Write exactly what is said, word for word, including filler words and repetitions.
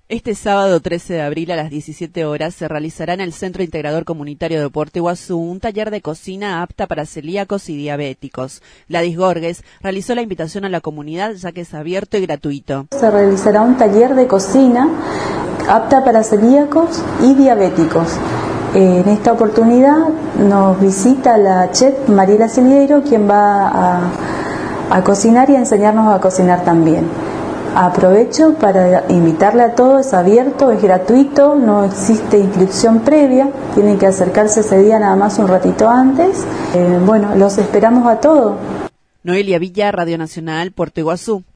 Este sábado trece de abril a las diecisiete horas se realizará en el Centro Integrador Comunitario de Puerto Iguazú un taller de cocina apta para celíacos y diabéticos. Gladys Gorges realizó la invitación a la comunidad ya que es abierto y gratuito. Se realizará un taller de cocina apta para celíacos y diabéticos. En esta oportunidad nos visita la chef Mariela Silveiro, quien va a, a cocinar y a enseñarnos a cocinar también. Aprovecho para invitarle a todos, es abierto, es gratuito, no existe inscripción previa, tienen que acercarse ese día nada más un ratito antes. Eh, bueno, los esperamos a todos. Noelia Villa, Radio Nacional, Puerto Iguazú.